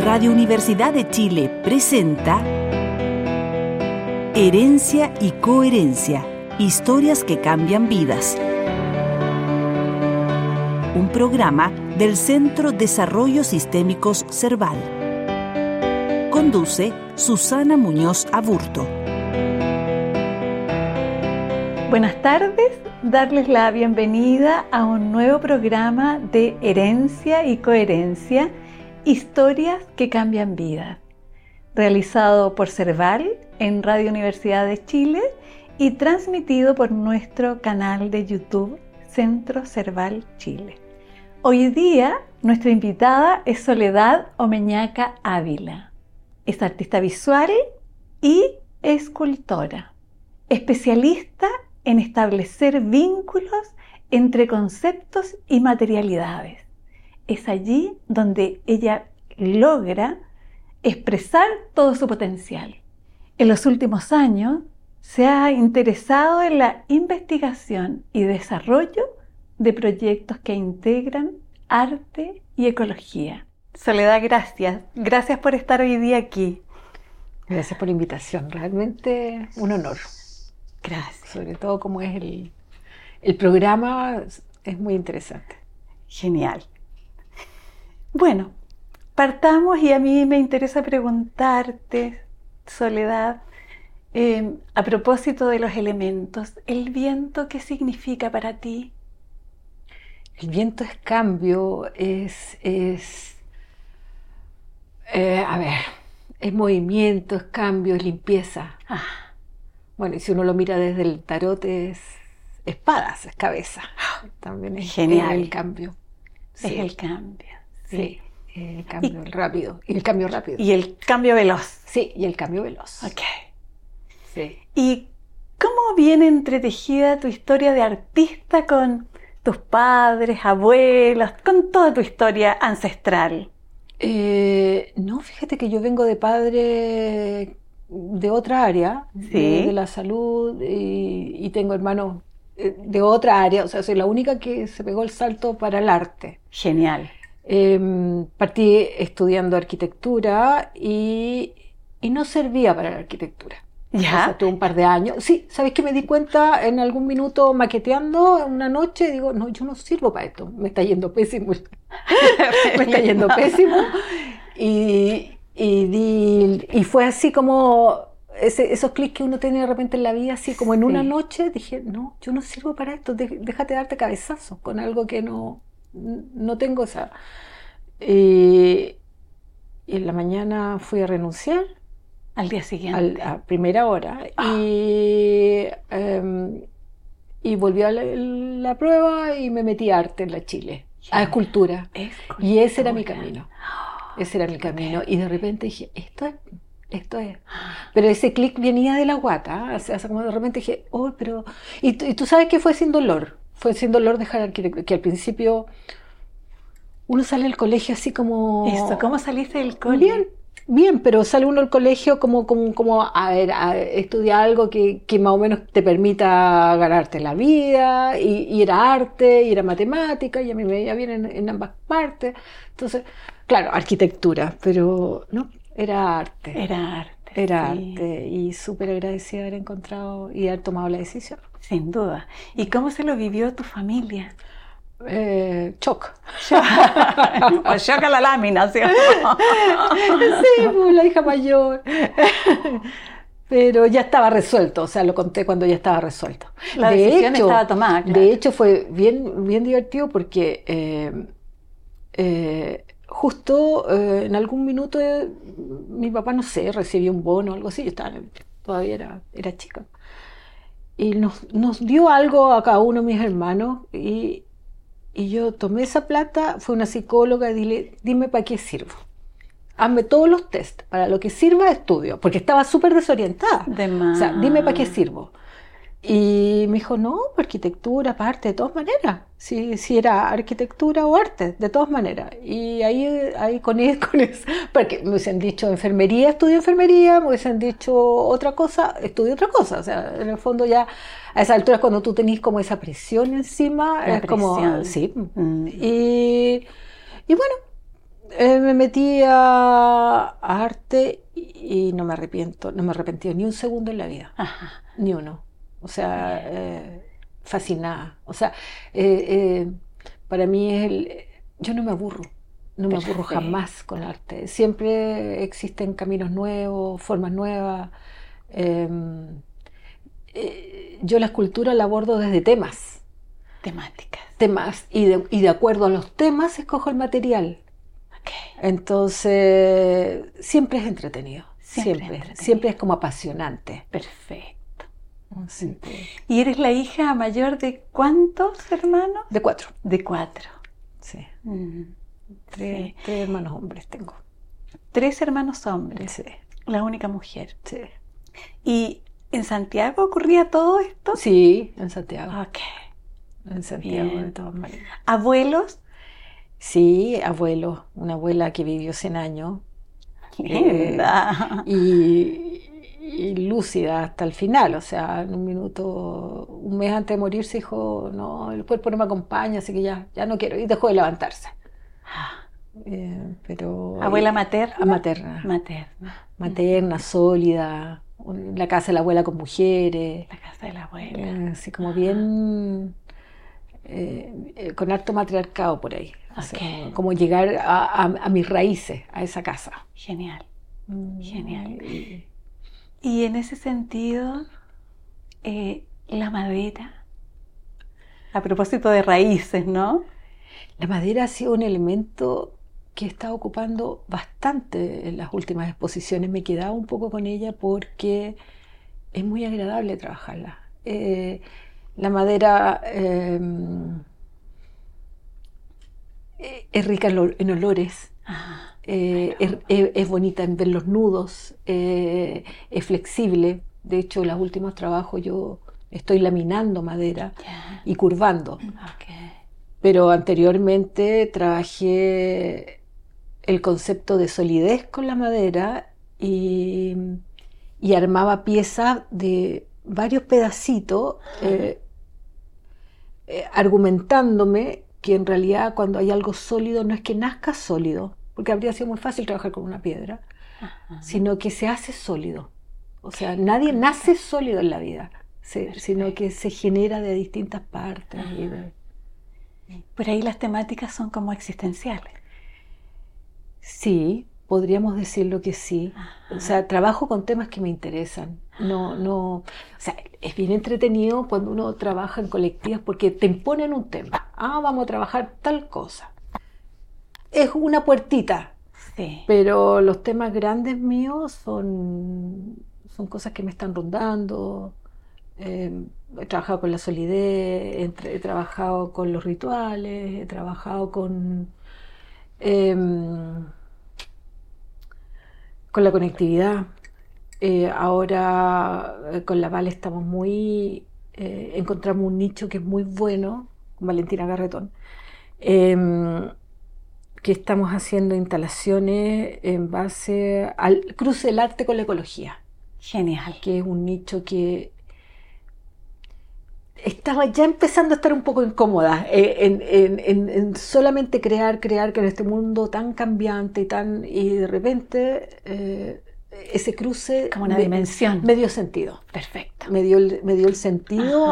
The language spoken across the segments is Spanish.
Radio Universidad de Chile presenta Herencia y Coherencia, historias que cambian vidas. Un programa del Centro Desarrollo Sistémicos Cerval. Conduce Susana Muñoz Aburto. Buenas tardes, darles la bienvenida a un nuevo programa de Herencia y Coherencia, historias que cambian vidas, realizado por Cerval en Radio Universidad de Chile y transmitido por nuestro canal de YouTube Centro Cerval Chile. Hoy día nuestra invitada es Soledad Omeñaca Ávila. Es artista visual y escultora, especialista en establecer vínculos entre conceptos y materialidades. Es allí donde ella logra expresar todo su potencial. En los últimos años se ha interesado en la investigación y desarrollo de proyectos que integran arte y ecología. Soledad, gracias. Gracias por estar hoy día aquí. Gracias por la invitación. Realmente un honor. Gracias. Sobre todo como es el programa, es muy interesante. Genial. Bueno, partamos y a mí me interesa preguntarte, Soledad, a propósito de los elementos, ¿el viento qué significa para ti? El viento es cambio, es movimiento, es cambio, es limpieza. Bueno, y si uno lo mira desde el tarot es espadas, es cabeza. También es genial. El cambio. Sí. Es el cambio. Sí, el cambio rápido. Y el cambio rápido. Y el cambio veloz. Sí, y el cambio veloz. Ok. Sí. ¿Y cómo viene entretejida tu historia de artista con tus padres, abuelos, con toda tu historia ancestral? No, fíjate que yo vengo de padre de otra área, ¿Sí? de la salud, y tengo hermanos de otra área, o sea, soy la única que se pegó el salto para el arte. Genial. Partí estudiando arquitectura y no servía para la arquitectura. ¿Ya? O sea, tuve un par de años. Sí, ¿sabes qué? Me di cuenta en algún minuto maqueteando una noche, digo, no, yo no sirvo para esto, me está yendo pésimo. Me está yendo pésimo. Y fue así como esos clics que uno tiene de repente en la vida, así como en una noche, dije, no, yo no sirvo para esto, déjate darte cabezazos con algo que no tengo esa. Y en la mañana fui a renunciar. Al día siguiente. A primera hora. Y volví a la prueba y me metí a arte en la Chile, a escultura. Y ese era mi camino. Ese era mi camino. Y de repente dije, esto es. Pero ese clic venía de la guata. O sea, como de repente dije, pero... Y tú sabes que fue sin dolor. Fue sin dolor dejar arquitectura. Que al principio uno sale del colegio así como... Eso, ¿cómo saliste del colegio? Bien, pero sale uno del colegio como a estudiar algo que más o menos te permita ganarte la vida, y era arte, y era matemática, y a mí me veía bien en ambas partes. Entonces, claro, arquitectura, pero no, era arte. Era sí. Arte, y súper agradecida de haber encontrado y haber tomado la decisión. Sin duda. ¿Y cómo se lo vivió tu familia? Shock. O shock a la lámina, ¿sí? Sí, pues, la hija mayor. Pero ya estaba resuelto, o sea, lo conté cuando ya estaba resuelto. La decisión estaba tomada, claro. De hecho, fue bien divertido porque justo en algún minuto mi papá, no sé, recibió un bono o algo así, todavía era chica. Y nos dio algo a cada uno de mis hermanos y yo tomé esa plata, fue una psicóloga y dime para qué sirvo. Hazme todos los test, para lo que sirva estudio, porque estaba súper desorientada. O sea, dime para qué sirvo. Y me dijo, no, arquitectura, para arte, de todas maneras. Si era arquitectura o arte, de todas maneras. Y ahí con eso, porque me hubiesen dicho enfermería, estudio enfermería, me hubiesen dicho otra cosa, estudio otra cosa. O sea, en el fondo ya, a esas alturas cuando tú tenés como esa presión encima, la es presión. como, sí. Y bueno, Me metí a arte y no me arrepiento, no me arrepentí ni un segundo en la vida, Ajá. ni uno. O sea, fascinada. O sea, para mí yo no me aburro, no me aburro Perfecto. jamás con arte. Siempre existen caminos nuevos, formas nuevas. Eh, yo la escultura la abordo desde Temáticas. y de acuerdo a los temas escojo el material. Ok. Entonces, siempre es entretenido. Siempre Siempre es como apasionante. Perfecto. Sí. ¿Y eres la hija mayor de cuántos hermanos? De 4. De 4. Sí. Mm. Tres hermanos hombres tengo. 3 hermanos hombres. Sí. La única mujer. Sí. ¿Y en Santiago ocurría todo esto? Sí, en Santiago. Ok. En Santiago, Bien. de todas maneras. ¿Abuelos? Sí, abuelo. Una abuela que vivió 100 años. Linda. Y lúcida hasta el final, o sea, en un minuto, un mes antes de morirse dijo, no, el cuerpo no me acompaña, así que ya no quiero, y dejó de levantarse. Pero ¿Abuela materna? Materna. Materna, sólida, la casa de la abuela con mujeres, La casa de la abuela. así como bien, con harto matriarcado por ahí, o sea, Ok. como llegar a mis raíces, a esa casa. Genial. Genial. Y- Y en ese sentido, la madera, a propósito de raíces, ¿no? La madera ha sido un elemento que he estado ocupando bastante en las últimas exposiciones. Me he quedado un poco con ella porque es muy agradable trabajarla. La madera es rica en olores, Ah, es bonita en ver los nudos, es flexible. De hecho, en los últimos trabajos yo estoy laminando madera ya. y curvando. Ok. Pero anteriormente trabajé el concepto de solidez con la madera y armaba piezas de varios pedacitos, argumentándome que en realidad cuando hay algo sólido no es que nazca sólido, porque habría sido muy fácil trabajar con una piedra, Ajá. sino que se hace sólido. O sea, nadie nace sólido en la vida, sino que se genera de distintas partes. Por ahí las temáticas son como existenciales. Sí, podríamos decirlo que sí. O sea, trabajo con temas que me interesan. O sea, es bien entretenido cuando uno trabaja en colectivas porque te imponen un tema. Vamos a trabajar tal cosa. Es una puertita, Sí. pero los temas grandes míos son cosas que me están rondando. He trabajado con la solidez, he trabajado con los rituales, he trabajado con la conectividad. Ahora con la Vale estamos encontramos un nicho que es muy bueno, con Valentina Garretón, que estamos haciendo instalaciones en base al cruce del arte con la ecología, Genial. que es un nicho que estaba ya empezando a estar un poco incómoda en solamente crear, que en este mundo tan cambiante y de repente ese cruce Como una dimensión. me dio sentido. Perfecto. Me dio el sentido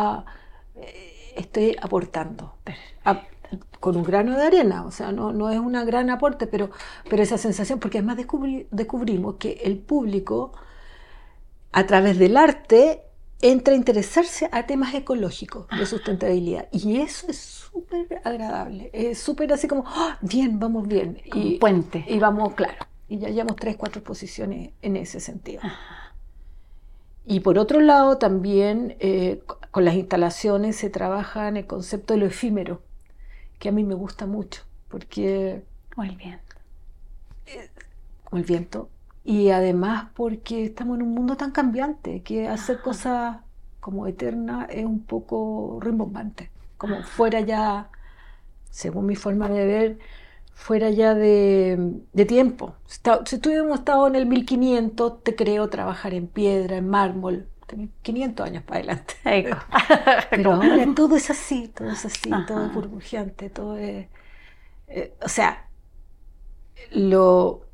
estoy aportando con un grano de arena, o sea, no es un gran aporte, pero esa sensación, porque además descubrimos que el público a través del arte entra a interesarse a temas ecológicos de sustentabilidad, y eso es súper agradable, es súper así como, bien, vamos bien, Como un puente. y vamos, claro, y ya llevamos 3-4 exposiciones en ese sentido. Y por otro lado también con las instalaciones se trabaja en el concepto de lo efímero, que a mí me gusta mucho, porque Como el viento. como el viento, y además porque estamos en un mundo tan cambiante que hacer cosas como eternas es un poco rimbombante, como fuera ya, según mi forma de ver, fuera ya de tiempo. Si tuviéramos estado en el 1500, te creo trabajar en piedra, en mármol, 500 años para adelante. Pero ahora todo es así, todo es burbujeante, todo es... o sea, lo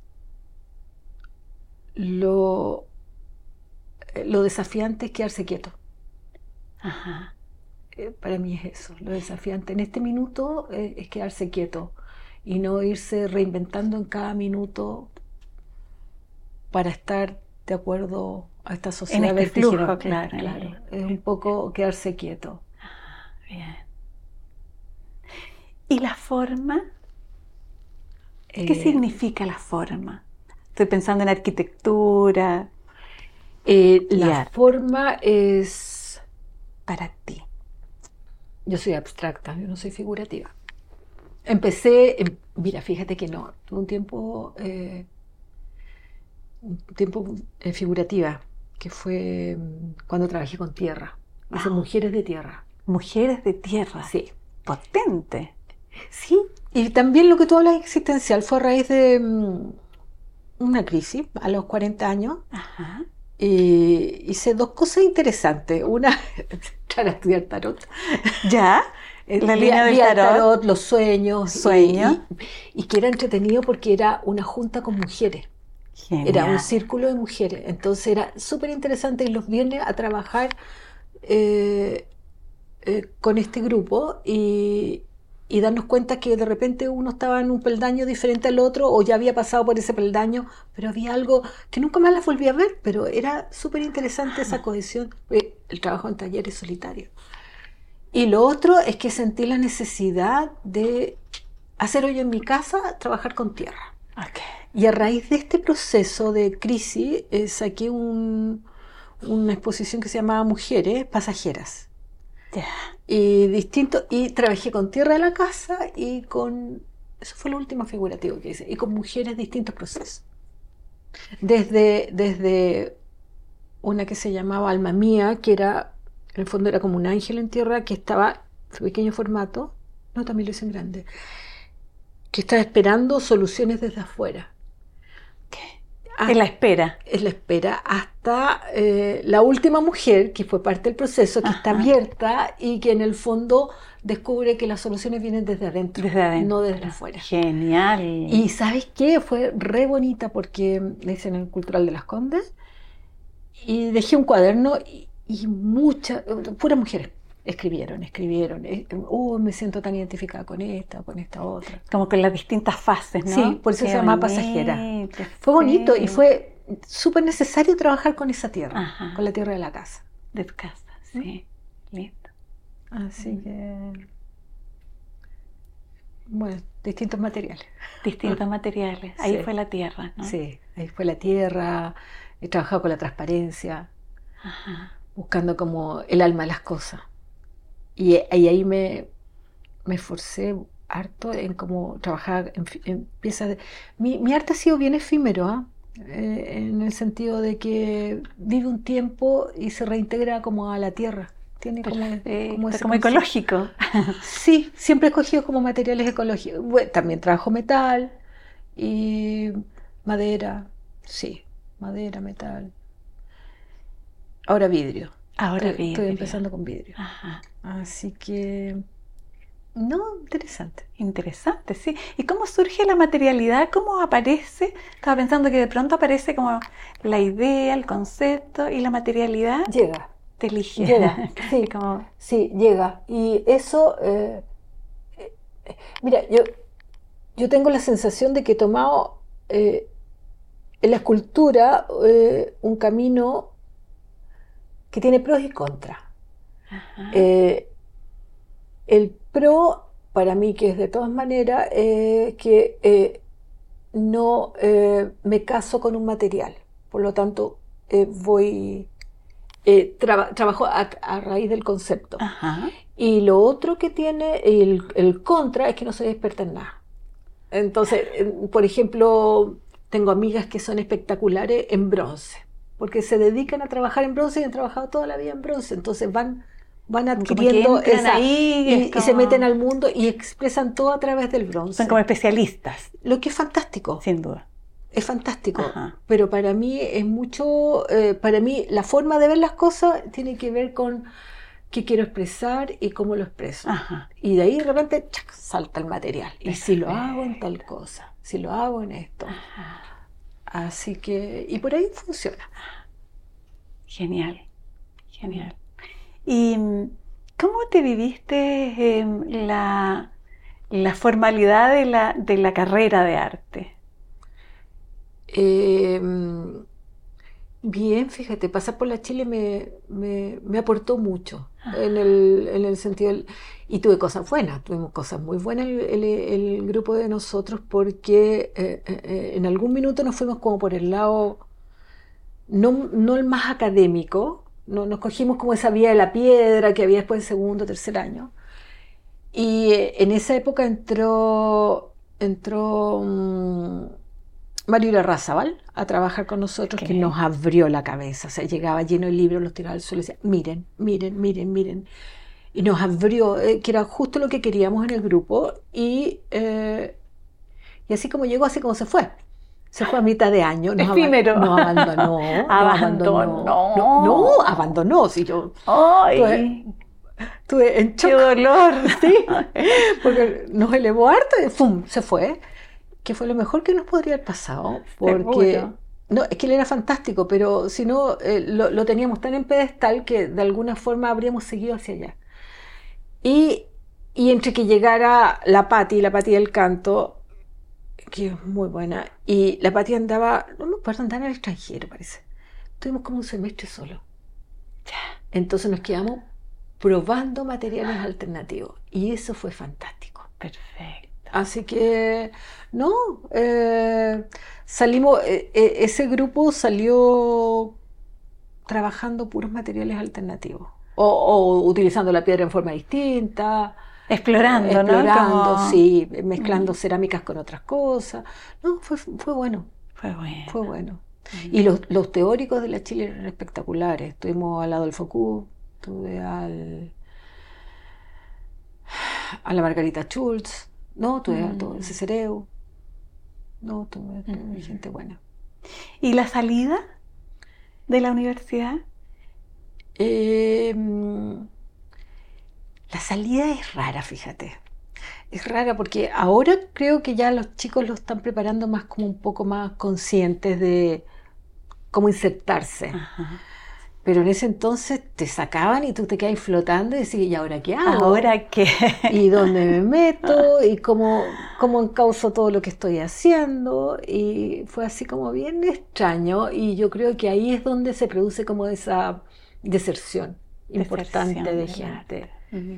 desafiante es quedarse quieto. Ajá. Para mí es eso, lo desafiante en este minuto es quedarse quieto y no irse reinventando en cada minuto para estar de acuerdo a esta sociedad En este flujo, vertiginosa. claro. Es un poco quedarse quieto. Bien. ¿Y la forma? ¿Qué significa la forma? Estoy pensando en arquitectura. La forma es... Para ti. Yo soy abstracta, yo no soy figurativa. Mira, fíjate que no, tuve un tiempo figurativa, que fue cuando trabajé con tierra. Hice Mujeres de Tierra. Mujeres de Tierra. Sí. Potente. Sí, y también lo que tú hablas existencial fue a raíz de una crisis a los 40 años. Ajá. Hice dos cosas interesantes. Una, entrar a estudiar tarot. ¿Ya? La línea del tarot, los sueños. Sueños. Y que era entretenido porque era una junta con mujeres. Genial. Era un círculo de mujeres. Entonces era súper interesante ir los viernes a trabajar con este grupo y darnos cuenta que de repente uno estaba en un peldaño diferente al otro o ya había pasado por ese peldaño, pero había algo que nunca más las volví a ver, pero era súper interesante esa cohesión, el trabajo en talleres solitarios. Y lo otro es que sentí la necesidad de hacer hoy en mi casa, trabajar con tierra. Okay. Y a raíz de este proceso de crisis saqué una exposición que se llamaba Mujeres Pasajeras. Yeah. Y trabajé con tierra de la casa y eso fue lo último figurativo que hice, y con mujeres distintos procesos. Desde una que se llamaba Alma Mía, que era, en el fondo era como un ángel en tierra que estaba en pequeño formato, no, también lo hice en grande, que estaba esperando soluciones desde afuera. En la espera. Es la espera hasta la última mujer, que fue parte del proceso, que está abierta y que en el fondo descubre que las soluciones vienen desde adentro, no desde afuera. Genial. Y ¿sabes qué? Fue re bonita porque le hice en el Cultural de Las Condes y dejé un cuaderno y puras mujeres escribieron. Me siento tan identificada con esta otra. Como con las distintas fases, ¿no? Sí, por eso se llama Pasajera. Fue bonito y fue súper necesario trabajar con esa tierra, Ajá. con la tierra de la casa. De tu casa, sí. Lindo. Así que, bueno, distintos materiales. Distintos materiales. Ahí Sí. fue la tierra, ¿no? Sí, ahí fue la tierra. He trabajado con la transparencia, Ajá. buscando como el alma de las cosas. Y ahí me esforcé harto en cómo trabajar en piezas. Mi arte ha sido bien efímero, en el sentido de que vive un tiempo y se reintegra como a la tierra. Tiene como ecológico. Sí, siempre he escogido como materiales ecológicos. Bueno, también trabajo metal y madera, sí, madera, metal. Ahora vidrio. Estoy empezando con vidrio. Ajá. Así que, no, interesante. Interesante, sí. ¿Y cómo surge la materialidad? ¿Cómo aparece? Estaba pensando que de pronto aparece como la idea, el concepto y la materialidad. Llega. Te elige. Llega, sí, sí, llega. Y eso, mira, yo tengo la sensación de que he tomado en la escultura un camino que tiene pros y contras. El pro, para mí, que es de todas maneras, que no me caso con un material. Por lo tanto, trabajo a raíz del concepto. Ajá. Y lo otro que tiene el contra es que no soy experta en nada. Entonces, por ejemplo, tengo amigas que son espectaculares en bronce, porque se dedican a trabajar en bronce y han trabajado toda la vida en bronce. Entonces van adquiriendo y se meten al mundo y expresan todo a través del bronce. Son como especialistas. Lo que es fantástico. Sin duda. Es fantástico. Ajá. Pero para mí es mucho, para mí la forma de ver las cosas tiene que ver con qué quiero expresar y cómo lo expreso. Ajá. Y de ahí de repente salta el material. Y si lo hago en tal cosa, si lo hago en esto. Así que, y por ahí funciona. Genial, genial. ¿Y cómo te viviste la formalidad de la carrera de arte? Bien, fíjate, pasar por la Chile me aportó mucho en el sentido, y tuve cosas buenas, tuvimos cosas muy buenas el grupo de nosotros, porque en algún minuto nos fuimos como por el lado, no el más académico, no, nos cogimos como esa vía de la piedra que había después del segundo, tercer año, y en esa época entró Mario Irarrázaval a trabajar con nosotros, que nos abrió la cabeza. O sea, llegaba lleno de libros, los tiraba al suelo y decía, miren, miren, miren, miren. Y nos abrió, que era justo lo que queríamos en el grupo. Y así como llegó, así como se fue. Se fue a mitad de año. Efímero. Nos abandonó. No, abandonó. Si yo estuve en shock. ¡Qué dolor! Sí, porque nos elevó harto y ¡fum! Se fue. Que fue lo mejor que nos podría haber pasado, porque no, es que él era fantástico, pero si no, lo teníamos tan en pedestal que de alguna forma habríamos seguido hacia allá. Y entre que llegara la Pati del canto, que es muy buena, y la Pati andaba, no me acuerdo, andaba en el extranjero, parece. Tuvimos como un semestre solo. Entonces nos quedamos probando materiales alternativos, y eso fue fantástico. Perfecto. Así que, no, salimos, ese grupo salió trabajando puros materiales alternativos, o utilizando la piedra en forma distinta, explorando, ¿no? Sí, mezclando cerámicas con otras cosas. No, fue bueno. Fue bueno. Y los teóricos de la Chile eran espectaculares. Tuvimos al Adolfo Kuh, tuve a la Margarita Schultz. No, tuve a todo ese Cereu. No, tuve gente buena. ¿Y la salida de la universidad? La salida es rara, fíjate. Es rara porque ahora creo que ya los chicos lo están preparando más como un poco más conscientes de cómo insertarse. Ajá. Pero en ese entonces te sacaban y tú te quedas flotando y decías, ¿y ahora qué hago? ¿Ahora qué? ¿Y dónde me meto? ¿Y cómo encauzo todo lo que estoy haciendo? Y fue así como bien extraño, y yo creo que ahí es donde se produce como esa deserción importante de gente.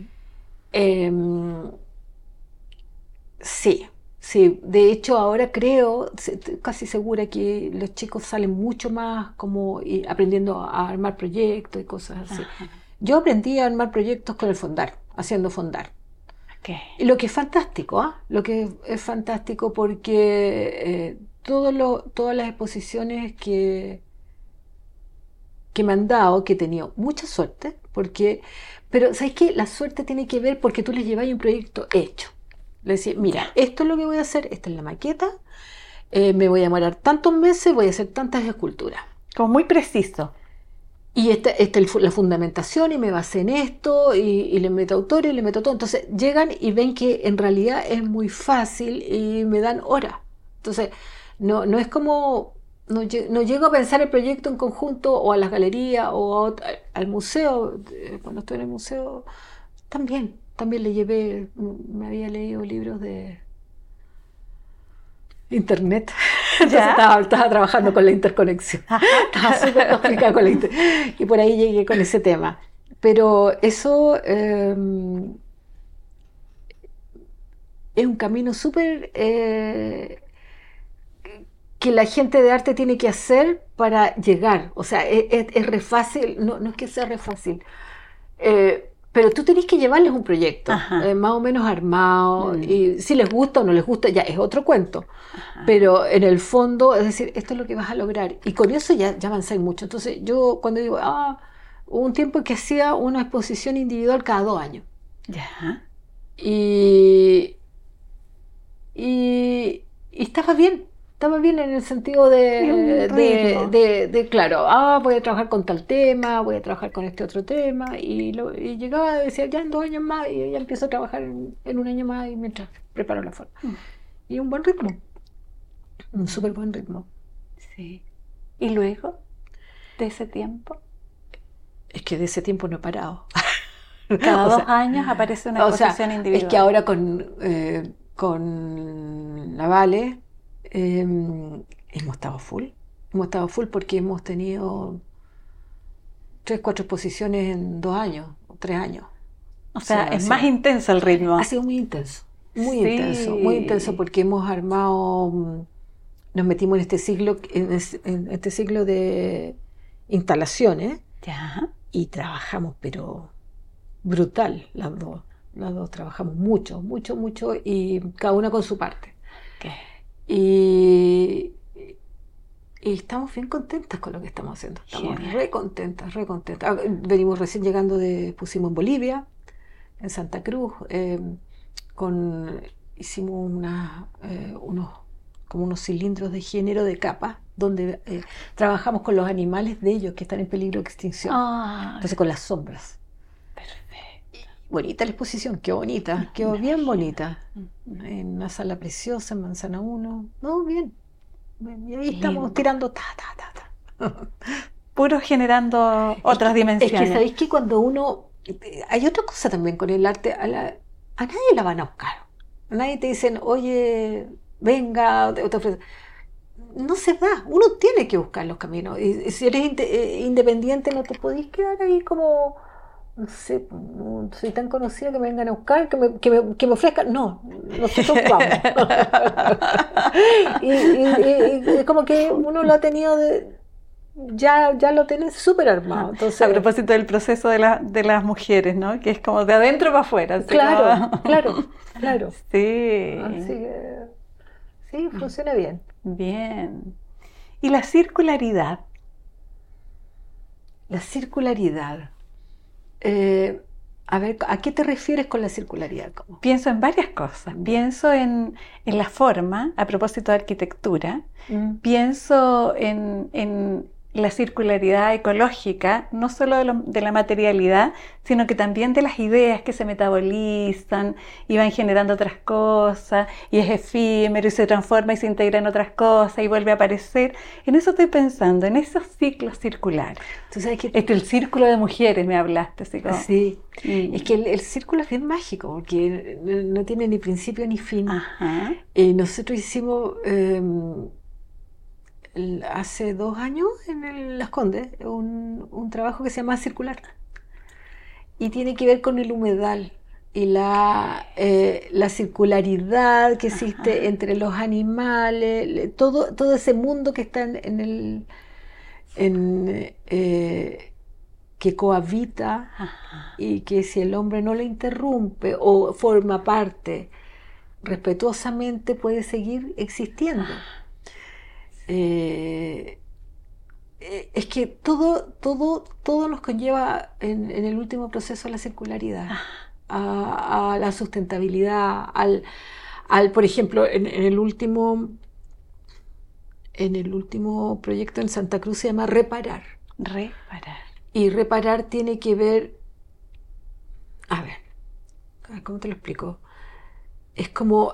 Sí. De hecho ahora creo, casi segura que los chicos salen mucho más como aprendiendo a armar proyectos y cosas así. Ajá. Yo aprendí a armar proyectos con el Fondar, haciendo Fondar. Okay. Y lo que es fantástico, lo que es fantástico porque todas las exposiciones que me han dado, que he tenido mucha suerte, pero ¿sabes qué? La suerte tiene que ver porque tú les llevas un proyecto hecho. Le decía, mira, esto es lo que voy a hacer, esta es la maqueta, me voy a demorar tantos meses, voy a hacer tantas esculturas. Como muy preciso. Y esta es la fundamentación, y me basé en esto, y le meto autor y le meto todo. Entonces llegan y ven que en realidad es muy fácil y me dan horas. Entonces no es como, no llego a pensar el proyecto en conjunto, o a las galerías, o al museo. Cuando estoy en el museo también le llevé, me había leído libros de internet. Entonces estaba trabajando con la interconexión. Estaba súper complicada con la internet. Y por ahí llegué con ese tema. Pero eso es un camino súper que la gente de arte tiene que hacer para llegar. O sea, es re fácil, no es que sea re fácil. Pero tú tenés que llevarles un proyecto más o menos armado, y si les gusta o no les gusta ya es otro cuento. Pero en el fondo, es decir, esto es lo que vas a lograr, y con eso ya avanzáis mucho. Entonces yo cuando digo, hubo un tiempo que hacía una exposición individual cada 2 años. Y estaba bien en el sentido de claro, voy a trabajar con tal tema, voy a trabajar con este otro tema, y llegaba y decía, ya en 2 años más, y ya empiezo a trabajar en 1 año más, y mientras preparo la forma. Y un buen ritmo. un súper buen ritmo. Sí. ¿Y luego de ese tiempo? Es que de ese tiempo no he parado. Cada O 2 sea, años aparece una exposición individual. Es que ahora con la Vale hemos estado full. Hemos estado full porque hemos tenido 3, 4 exposiciones en 2 años, 3 años. O sea, es más intenso el ritmo. Ha sido muy intenso, muy Sí. intenso, muy intenso porque hemos armado, nos metimos en este ciclo de instalaciones Ya. y trabajamos, pero brutal, las dos trabajamos mucho, mucho, mucho y cada una con su parte. ¿Qué? Y estamos bien contentas con lo que estamos haciendo. Estamos Genial. re contentas, re contentas. Venimos recién llegando pusimos en Bolivia, en Santa Cruz, hicimos como unos cilindros de género de capas, donde trabajamos con los animales de ellos que están en peligro de extinción. Entonces con las sombras. Perfecto. Bonita la exposición, qué bonita, quedó bien bonita. En una sala preciosa en Manzana 1. No, bien. Y ahí estamos tirando Puro generando otras dimensiones. Es que sabéis que cuando uno... Hay otra cosa también con el arte. A nadie la van a buscar. A nadie te dicen, oye, venga, o te ofrecen. No se da. Uno tiene que buscar los caminos. Y si eres independiente no te podés quedar ahí como... No sé, no soy tan conocida que me vengan a buscar, que me ofrezcan. No, nosotros vamos. y como que uno lo ha tenido ya lo tenés súper armado. Entonces, a propósito del proceso de las mujeres, ¿no? Que es como de adentro para afuera. Claro. Sí. Así que sí, funciona bien. Bien. ¿Y la circularidad? La circularidad. A ver, ¿a qué te refieres con la circularidad? ¿Cómo? Pienso en varias cosas. Pienso en la forma, a propósito de arquitectura. Pienso en la circularidad ecológica, no solo de la materialidad, sino que también de las ideas que se metabolizan y van generando otras cosas, y es efímero y se transforma y se integra en otras cosas y vuelve a aparecer. En eso estoy pensando, en esos ciclos circulares. ¿Tú sabes que el círculo de mujeres me hablaste, así como... Sí, es que el círculo es bien mágico, porque no tiene ni principio ni fin. Ajá. Nosotros hicimos... hace 2 años en Las Condes un trabajo que se llama Circular y tiene que ver con el humedal y la circularidad que existe entre los animales, todo ese mundo que está que cohabita y que si el hombre no le interrumpe o forma parte respetuosamente puede seguir existiendo. Es que todo nos conlleva en el último proceso a la circularidad, a la sustentabilidad, por ejemplo, en el último proyecto en Santa Cruz se llama Reparar. Y reparar tiene que ver, a ver, ¿cómo te lo explico? Es como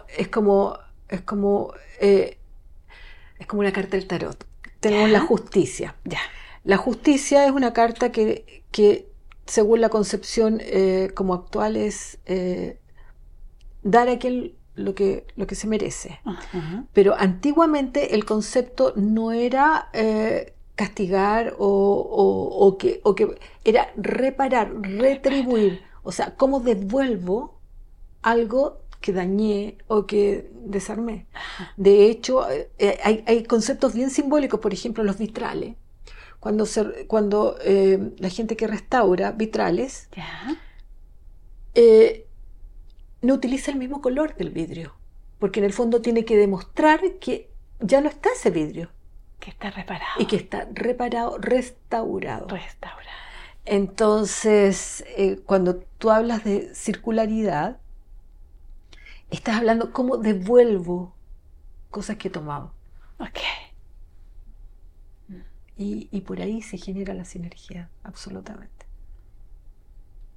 una carta del tarot. Tenemos la justicia. Ya. La justicia es una carta que según la concepción como actual es dar a aquel lo que se merece. Pero antiguamente el concepto no era castigar o que era reparar, retribuir. O sea, ¿cómo devuelvo algo que dañé o que desarmé? De hecho, hay conceptos bien simbólicos, por ejemplo, los vitrales. Cuando la gente que restaura vitrales no utiliza el mismo color del vidrio, porque en el fondo tiene que demostrar que ya no está ese vidrio. Que está reparado. Y que está reparado, restaurado. Entonces, cuando tú hablas de circularidad, estás hablando cómo devuelvo cosas que he tomado. Ok. Y por ahí se genera la sinergia, absolutamente.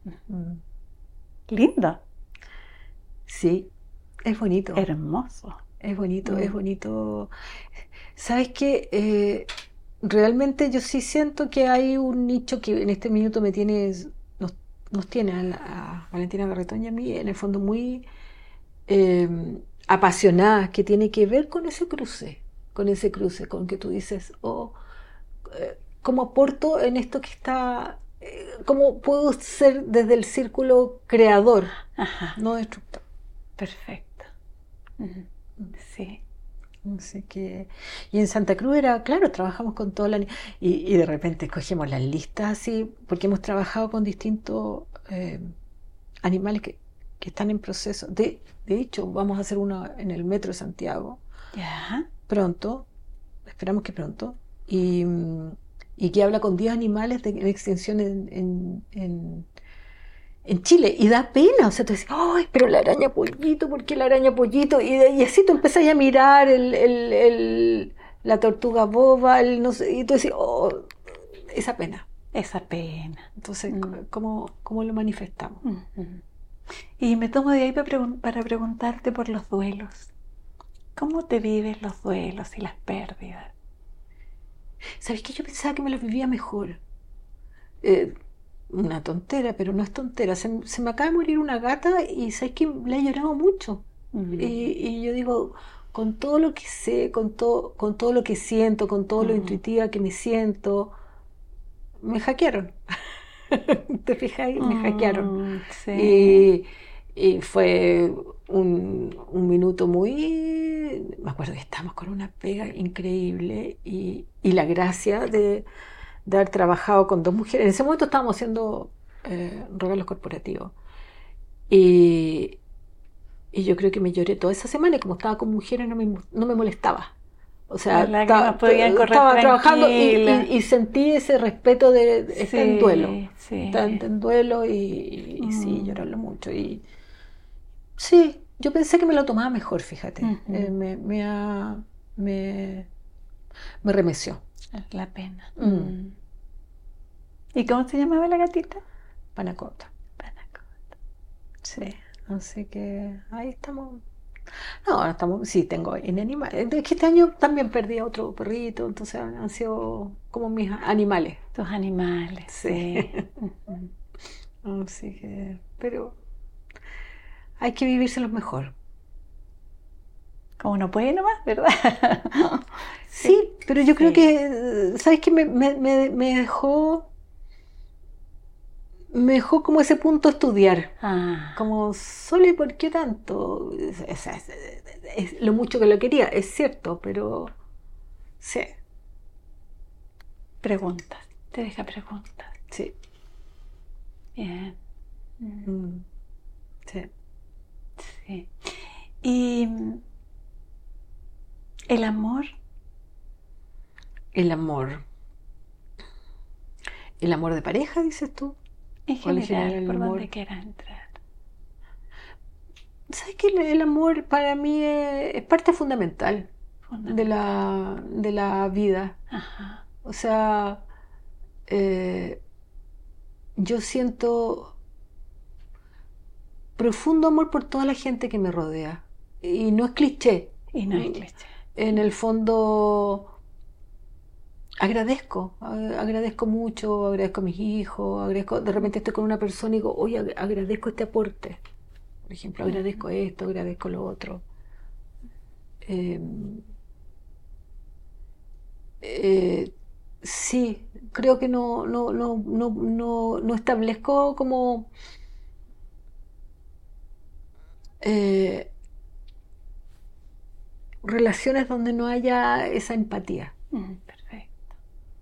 Lindo. Sí, es bonito. Hermoso. es bonito, es bonito. ¿Sabes qué? Realmente yo sí siento que hay un nicho que en este minuto nos tiene a Valentina Garretón y a mí, en el fondo, muy apasionadas, que tiene que ver con ese cruce, con que tú dices, ¿cómo aporto en esto que está? ¿Cómo puedo ser desde el círculo creador, no destructor? Perfecto. Sí. Así que, y en Santa Cruz era, claro, trabajamos con toda la... Y de repente escogemos las listas así, porque hemos trabajado con distintos animales que están en proceso. De hecho, vamos a hacer uno en el Metro de Santiago. Ya. Pronto, esperamos que pronto. Y que habla con 10 animales en extinción en Chile, y da pena, o sea, tú dices, ¡ay, pero la araña pollito! ¿Por qué la araña pollito? Y así tú empezás a mirar la tortuga boba, no sé, y tú dices, ¡oh, esa pena! Esa pena. Entonces, ¿cómo lo manifestamos? Y me tomo de ahí para preguntarte por los duelos. ¿Cómo te vives los duelos y las pérdidas? ¿Sabes qué? Yo pensaba que me los vivía mejor. Una tontera, pero no es tontera. Se me acaba de morir una gata y sabes que la he llorado mucho. Y yo digo, con todo lo que sé, con todo lo que siento, con todo lo intuitiva que me siento, me hackearon. ¿Te fijas? Me hackearon. Sí. Y fue un minuto muy... Me acuerdo que estábamos con una pega increíble y la gracia de haber trabajado con 2 mujeres. En ese momento estábamos haciendo regalos corporativos. Y yo creo que me lloré toda esa semana y como estaba con mujeres no me molestaba. O sea, estaba trabajando y sentí ese respeto de estar en duelo. Sí. Estar en duelo y sí, llorarlo mucho. Y sí, yo pensé que me lo tomaba mejor, fíjate. Me remeció. La pena. ¿Y cómo se llamaba la gatita? Panacota. Panacota. Sí, así que ahí estamos. No, ahora estamos, sí, tengo en animales. Es que este año también perdí a otro perrito, entonces han sido como mis animales. Tus animales, sí. Así que, pero hay que vivírselos mejor. Como no puede nomás, ¿verdad? Sí, pero yo creo que, ¿sabes qué? Me dejó como ese punto a estudiar. Como, Sole, ¿por qué tanto? Es lo mucho que lo quería, es cierto, pero sí. Preguntas, te deja preguntas. Sí. Bien. Sí. Sí. ¿Y el amor? El amor. ¿El amor de pareja, dices tú? En general, por donde quieras entrar. ¿Sabes qué? El amor para mí es parte fundamental de la vida. Ajá. O sea, yo siento profundo amor por toda la gente que me rodea. Y no es cliché. En el fondo, agradezco mucho, agradezco a mis hijos, de repente estoy con una persona y digo, oye, agradezco este aporte. Por ejemplo, agradezco esto, agradezco lo otro. Sí, creo que no establezco como relaciones donde no haya esa empatía. Perfecto.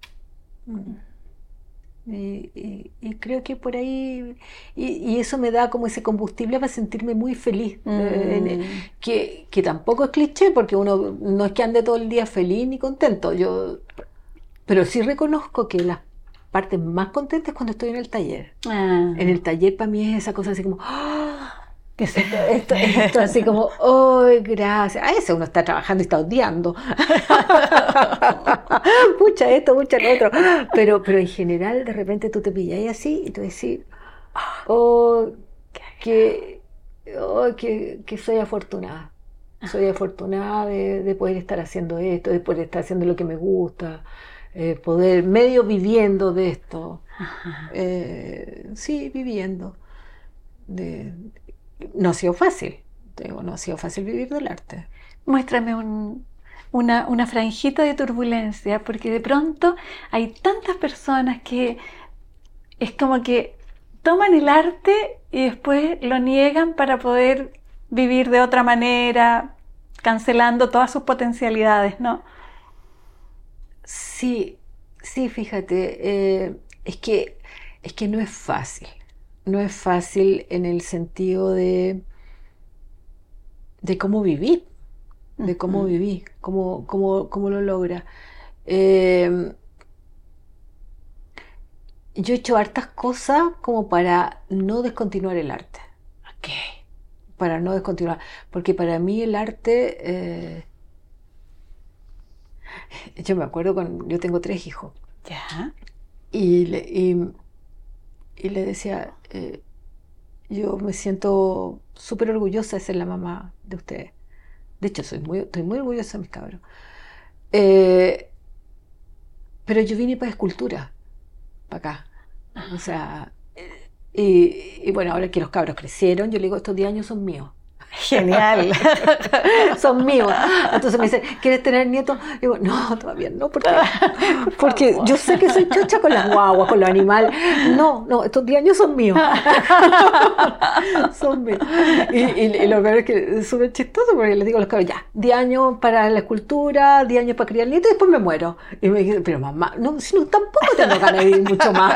Y creo que por ahí, y eso me da como ese combustible para sentirme muy feliz, que tampoco es cliché, porque uno no es que ande todo el día feliz ni contento, pero sí reconozco que las partes más contentas es cuando estoy en el taller. En el taller para mí es esa cosa así como, que esto así como, ¡ay, gracias! A ese uno está trabajando y está odiando. Pucha esto, pucha lo otro. Pero en general, de repente tú te pillas ahí así y tú decís, que soy afortunada. Soy afortunada de poder estar haciendo esto, de poder estar haciendo lo que me gusta, poder medio viviendo de esto. Sí, viviendo. No ha sido fácil, digo, no ha sido fácil vivir del arte. Muéstrame una franjita de turbulencia, porque de pronto hay tantas personas que es como que toman el arte y después lo niegan para poder vivir de otra manera, cancelando todas sus potencialidades, ¿no? Sí, sí, fíjate, es que no es fácil. No es fácil en el sentido de cómo vivir, cómo lo logra. Yo he hecho hartas cosas como para no descontinuar el arte. Ok. Para no descontinuar. Porque para mí el arte... yo me acuerdo yo tengo 3 hijos. Ya. Y le decía, yo me siento súper orgullosa de ser la mamá de ustedes. De hecho, estoy muy orgullosa de mis cabros. Pero yo vine para escultura, para acá. O sea, y bueno, ahora que los cabros crecieron, yo le digo, estos 10 años son míos. Genial. Son míos. Entonces me dice, ¿quieres tener nietos? Y digo, no, todavía no, porque yo sé que soy chocha con las guaguas, con los animales. No, estos 10 años son míos. Son míos. Y lo peor es que es súper chistoso, porque les digo a los cabros, ya, 10 años para la escultura, 10 años para criar nietos y después me muero. Y me dicen, pero mamá, no, si no, tampoco tengo ganas de vivir mucho más.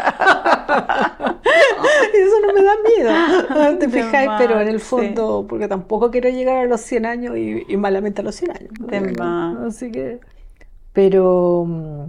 Y eso no me da miedo, ¿te fijáis? Pero en el fondo, sí. Porque tampoco quiero llegar a los 100 años y malamente a los 100 años. ¿No? Así que... Pero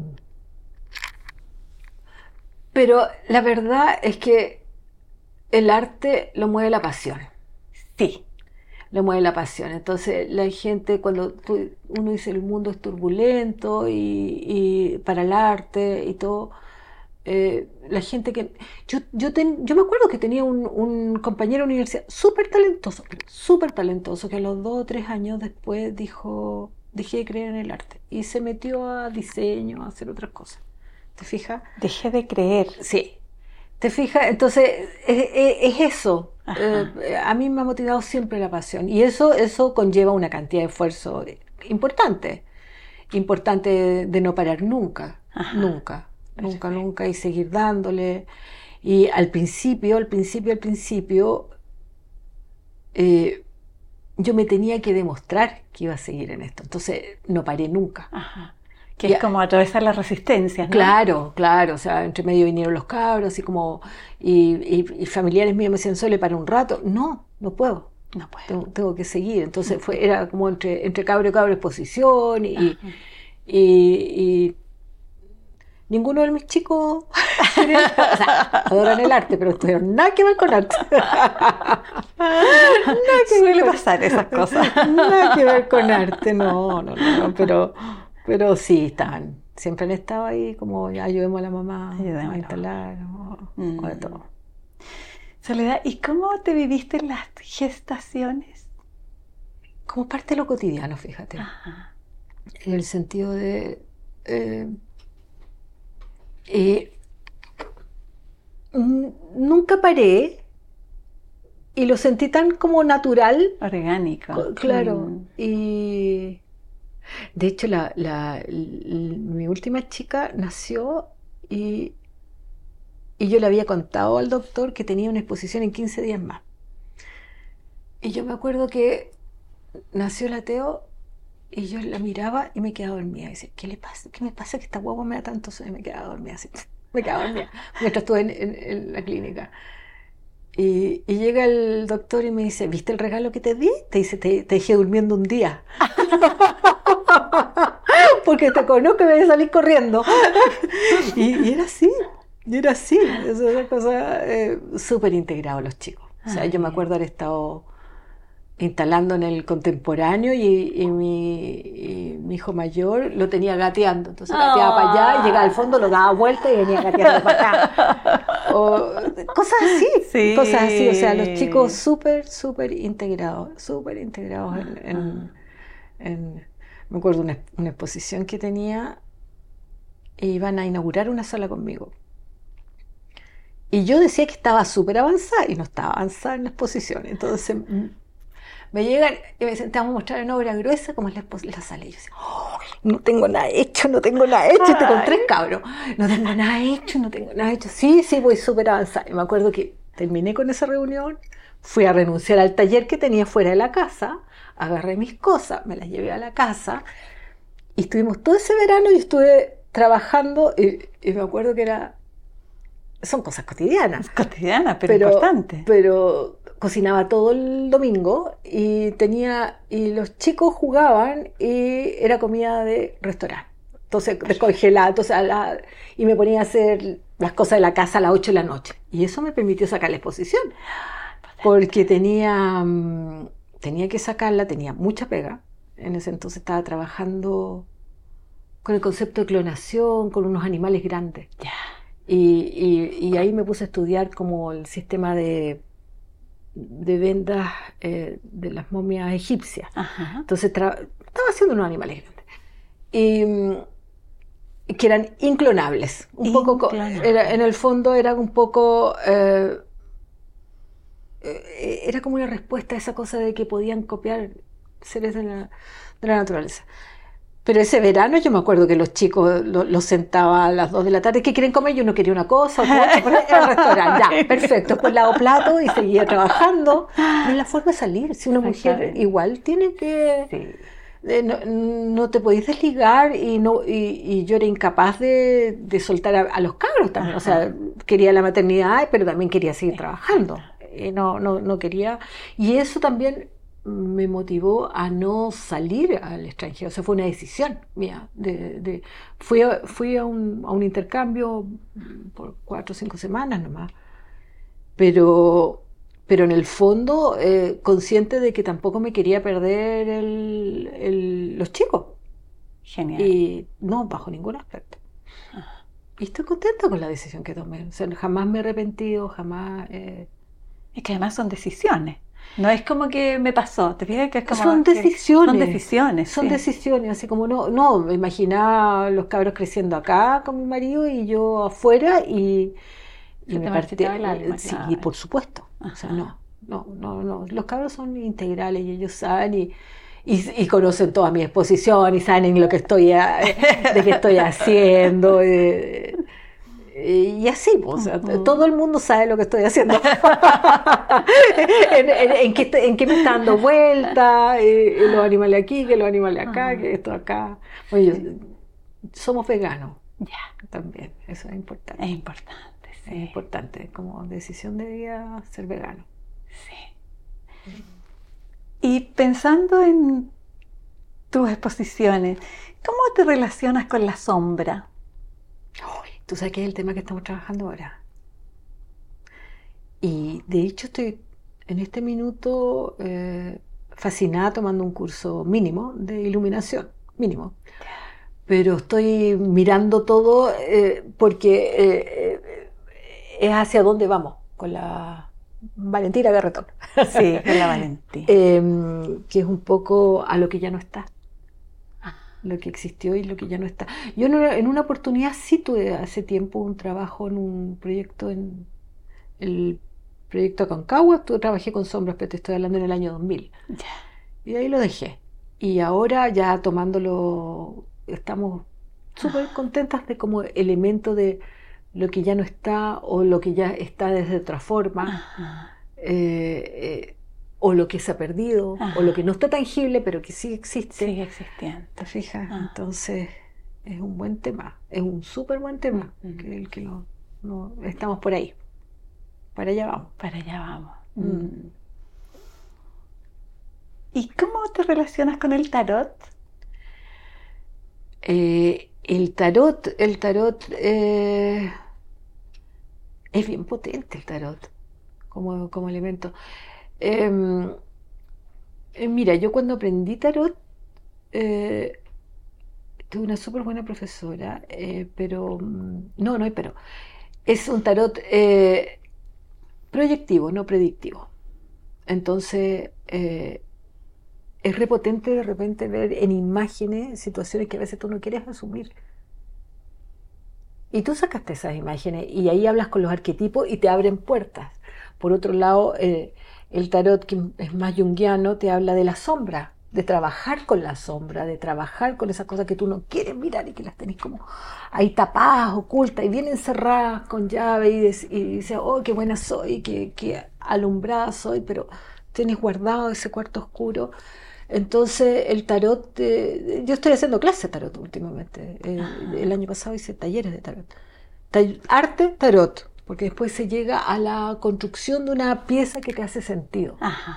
la verdad es que el arte lo mueve la pasión. Sí. Lo mueve la pasión. Entonces la gente, cuando uno dice el mundo es turbulento y para el arte y todo... la gente que... Yo me acuerdo que tenía un compañero de universidad súper talentoso, que a los 2 o 3 años después dijo, dejé de creer en el arte y se metió a diseño, a hacer otras cosas. ¿Te fijas? Dejé de creer. Sí. ¿Te fijas? Entonces, es eso. A mí me ha motivado siempre la pasión y eso conlleva una cantidad de esfuerzo importante de no parar nunca. Ajá. Nunca, y seguir dándole. Y al principio, yo me tenía que demostrar que iba a seguir en esto. Entonces, no paré nunca. Ajá. Que es como atravesar las resistencias, ¿no? Claro. O sea, entre medio vinieron los cabros y familiares míos me decían, Sole, para un rato. No puedo. No puedo. Tengo que seguir. Entonces, era como entre cabro y cabro exposición y ninguno de mis chicos adoran el arte, pero tuvieron nada que ver con arte. Suele pasar esas cosas. Nada que ver con arte, no, pero sí siempre han estado ahí como ya ayudemos a la mamá a instalar o de todo. Soledad, ¿y cómo te viviste las gestaciones? Como parte de lo cotidiano, fíjate. Ajá. En el sentido de nunca paré y lo sentí tan como natural, orgánico, claro. Y de hecho mi última chica nació y yo le había contado al doctor que tenía una exposición en 15 días más y yo me acuerdo que nació la Teo y yo la miraba y me quedaba dormida. Y decía, ¿qué le pasa? ¿Qué me pasa que esta guagua me da tanto sueño? Me quedaba dormida así. Mientras estuve en la clínica. Y llega el doctor y me dice, ¿viste el regalo que te di? Te dice, te dejé durmiendo un día. Porque te conozco y me voy a salir corriendo. y era así. Es una cosa súper integrado los chicos. O sea, yo me acuerdo haber estado instalando en el contemporáneo y mi hijo mayor lo tenía gateando, entonces gateaba para allá y llegaba al fondo, lo daba vuelta y venía gateando para acá. Cosas así, o sea, los chicos súper integrados me acuerdo una exposición que tenía, e iban a inaugurar una sala conmigo. Y yo decía que estaba súper avanzada, y no estaba avanzada en la exposición. Entonces me llegan y me dicen, te vamos a mostrar una obra gruesa como es la sala. Y yo decía, oh, no tengo nada hecho. Estoy con 3 cabros. No tengo nada hecho. Sí, voy súper avanzada. Y me acuerdo que terminé con esa reunión, fui a renunciar al taller que tenía fuera de la casa, agarré mis cosas, me las llevé a la casa, y estuvimos todo ese verano, y estuve trabajando, y me acuerdo que son cosas cotidianas. Cotidianas, pero importantes. Pero cocinaba todo el domingo, y los chicos jugaban, y era comida de restaurante. Entonces, descongelada, y me ponía a hacer las cosas de la casa a las 8 de la noche. Y eso me permitió sacar la exposición. Porque tenía que sacarla, tenía mucha pega. En ese entonces estaba trabajando con el concepto de clonación, con unos animales grandes. Ya. Y ahí me puse a estudiar como el sistema de vendas de las momias egipcias. Ajá. Entonces estaba haciendo unos animales grandes. Y que eran inclonables. En el fondo eran un poco... era como una respuesta a esa cosa de que podían copiar seres de la naturaleza. Pero ese verano yo me acuerdo que los chicos los sentaba a las 2 de la tarde. ¿Qué quieren comer? Yo no quería una cosa, otra, era el restaurante. Ya, perfecto. Después lavo plato y seguía trabajando. No es la forma de salir. Si una mujer igual tiene que... Sí. No te podéis desligar, y yo era incapaz de soltar a los cabros también. Ajá. O sea, quería la maternidad, pero también quería seguir trabajando. No quería, y eso también me motivó a no salir al extranjero. O sea, fue una decisión mía. Fui a un intercambio por 4 o 5 semanas nomás, pero en el fondo consciente de que tampoco me quería perder los chicos. Genial. Y no, bajo ningún aspecto. Y estoy contenta con la decisión que tomé. O sea, jamás me he arrepentido, jamás... Es que además son decisiones. No es como que me pasó, ¿te fijas? Que es como son decisiones. Son decisiones, así como no, me imaginaba los cabros creciendo acá con mi marido y yo afuera, y me partía el alma. Sí, claro. Por supuesto. Ajá. O sea, no. Los cabros son integrales, y ellos saben y conocen toda mi exposición, y saben lo que de qué estoy haciendo. Y así, o sea, todo el mundo sabe lo que estoy haciendo. en qué me está dando vuelta, los animales aquí, que los animales acá, que esto acá. Oye, somos veganos. Ya. También, eso es importante. Es importante, sí. Es importante, como decisión de vida, ser vegano. Sí. Y pensando en tus exposiciones, ¿cómo te relacionas con la sombra? Tú sabes que es el tema que estamos trabajando ahora. Y de hecho estoy en este minuto fascinada tomando un curso mínimo de iluminación, mínimo. Pero estoy mirando todo porque es hacia dónde vamos con la Valentina Garretón. Sí, con la Valentina. Que es un poco a lo que ya no está. Lo que existió y lo que ya no está. Yo en una oportunidad sí tuve hace tiempo un trabajo en un proyecto, en el proyecto Aconcagua. Trabajé con sombras, pero te estoy hablando en el año 2000. Ya. Y de ahí lo dejé. Y ahora ya tomándolo, estamos súper contentas de como elemento de lo que ya no está, o lo que ya está desde otra forma. O lo que se ha perdido, o lo que no está tangible, pero que sí existe. Sigue existiendo. ¿Te fijas? Entonces, es un buen tema, es un súper buen tema, que el que no estamos por ahí. Para allá vamos. Para allá vamos. ¿Y cómo te relacionas con el tarot? El tarot es bien potente, el tarot, como elemento. Mira, yo cuando aprendí tarot tuve una súper buena profesora, pero es un tarot proyectivo, no predictivo. Entonces es repotente de repente ver en imágenes situaciones que a veces tú no quieres asumir. Y tú sacaste esas imágenes y ahí hablas con los arquetipos y te abren puertas. Por otro lado, el tarot, que es más junguiano, te habla de la sombra, de trabajar con la sombra, de trabajar con esas cosas que tú no quieres mirar y que las tenés como ahí tapadas, ocultas y bien encerradas con llave y dices, oh, qué buena soy, qué alumbrada soy, pero tienes guardado ese cuarto oscuro. Entonces el tarot, yo estoy haciendo clases de tarot últimamente. El año pasado hice talleres de tarot. Arte, tarot, porque después se llega a la construcción de una pieza que te hace sentido. Ajá.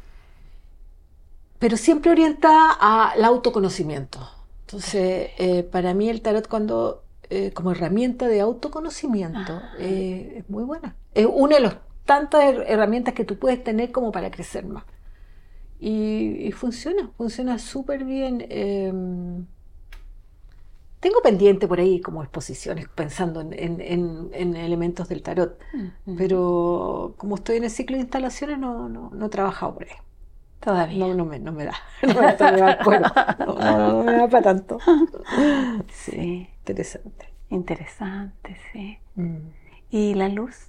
Pero siempre orientada al autoconocimiento. Entonces, para mí el tarot como herramienta de autoconocimiento es muy buena. Es una de las tantas herramientas que tú puedes tener como para crecer más. Y funciona súper bien. Tengo pendiente por ahí como exposiciones pensando en elementos del tarot, pero como estoy en el ciclo de instalaciones no he trabajado por ahí. Todavía. No me da. No me da cuero. No me da para tanto. Sí, interesante. Interesante, sí. ¿Y la luz?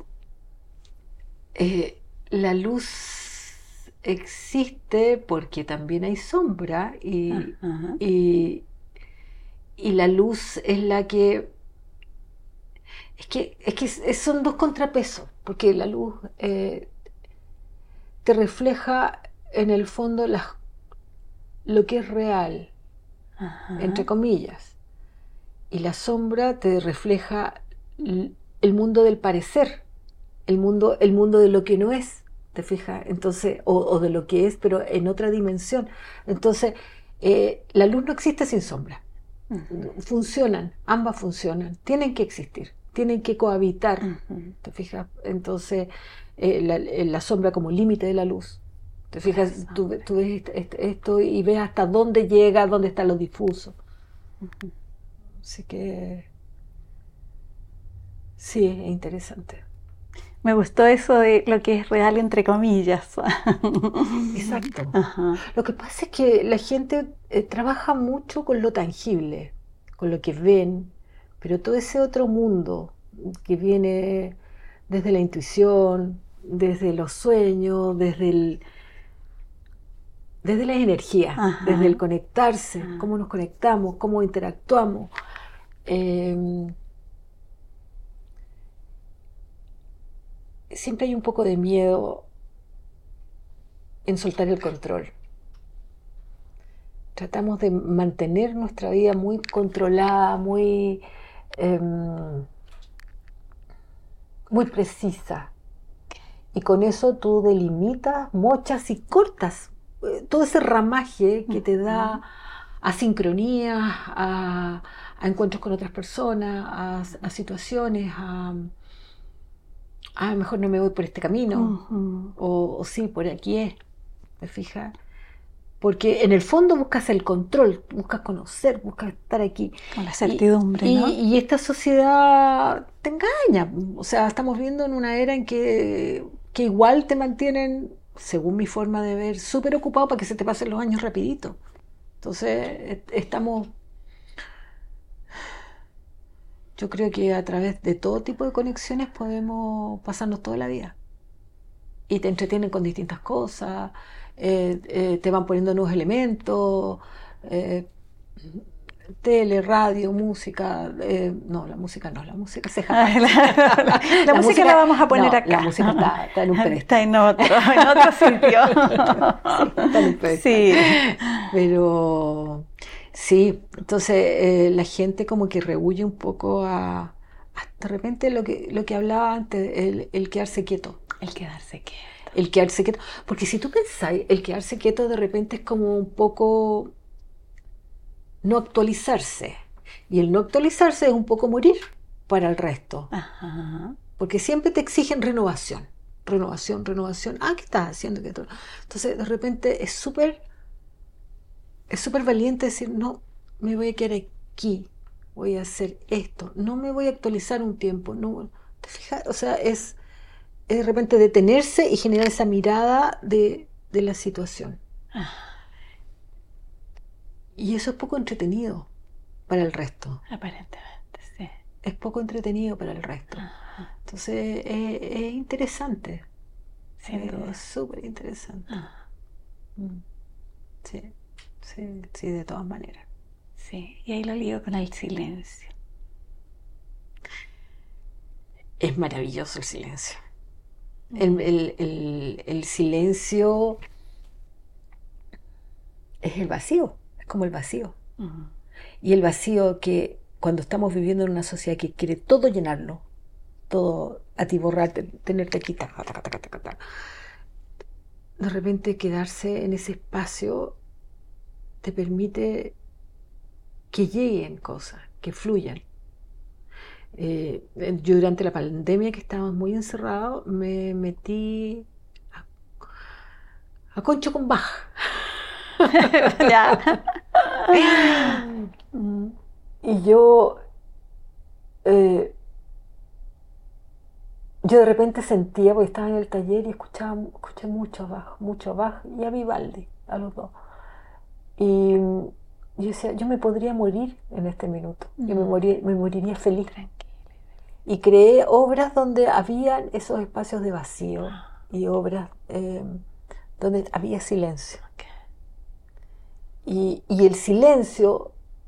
La luz existe porque también hay sombra y la luz es la que... Es que son dos contrapesos, porque la luz te refleja en el fondo lo que es real, entre comillas, y la sombra te refleja el mundo del parecer, el mundo de lo que no es, ¿te fijas? Entonces, o de lo que es, pero en otra dimensión. Entonces, la luz no existe sin sombra. Ambas funcionan, tienen que existir, tienen que cohabitar, ¿te fijas? Entonces, la sombra como límite de la luz. ¿Te fijas? Tú ves esto y ves hasta dónde llega, dónde está lo difuso. Así que sí, es interesante. Me gustó eso de lo que es real entre comillas. Exacto. Lo que pasa es que la gente trabaja mucho con lo tangible, con lo que ven, pero todo ese otro mundo que viene desde la intuición, desde los sueños, desde las energías, desde el conectarse, cómo nos conectamos, cómo interactuamos. Siempre hay un poco de miedo en soltar el control. Tratamos de mantener nuestra vida muy controlada, muy precisa. Y con eso tú delimitas, mochas y cortas todo ese ramaje que te da a sincronías, a encuentros con otras personas, a situaciones, mejor no me voy por este camino, o sí, por aquí es, ¿te fijas? Porque en el fondo buscas el control, buscas conocer, buscas estar aquí. Con la certidumbre, ¿no? Y esta sociedad te engaña. O sea, estamos viendo en una era en que igual te mantienen, según mi forma de ver, súper ocupado para que se te pasen los años rapidito. Entonces, yo creo que a través de todo tipo de conexiones podemos pasarnos toda la vida. Y te entretienen con distintas cosas, te van poniendo nuevos elementos, tele, radio, música. No, la música se jala. La música la vamos a poner acá. La música está en un pedestal. Está en otro sitio. Sí, está en un pedestal. Sí. Pero sí, entonces la gente como que rehuye un poco a de repente lo que hablaba antes, el quedarse quieto. El quedarse quieto. Porque si tú pensáis, el quedarse quieto de repente es como un poco no actualizarse. Y el no actualizarse es un poco morir para el resto. Porque siempre te exigen renovación. Renovación. ¿Qué estás haciendo? Entonces, de repente es súper valiente decir, no, me voy a quedar aquí, voy a hacer esto, no me voy a actualizar un tiempo. No, ¿te fijas? O sea, es de repente detenerse y generar esa mirada de la situación. Y eso es poco entretenido para el resto. Aparentemente, sí. Es poco entretenido para el resto. Ajá. Entonces es interesante. Sin duda. Es súper interesante. Ajá. Sí, sí, sí, de todas maneras. Sí, y ahí lo ligo con el silencio. Es maravilloso el silencio. El silencio es el vacío, es como el vacío. Y el vacío que cuando estamos viviendo en una sociedad que quiere todo llenarlo, todo atiborrar, tenerte aquí, taca, taca, taca, taca, taca, de repente quedarse en ese espacio te permite que lleguen cosas, que fluyan. Yo durante la pandemia, que estábamos muy encerrados, me metí a Concho con Bach. Ya. Y yo de repente sentía, porque estaba en el taller y escuché mucho Bach y a Vivaldi, a los dos. Y yo decía, yo me podría morir en este minuto, yo me moriría feliz. Y creé obras donde habían esos espacios de vacío y obras donde había silencio. Y el silencio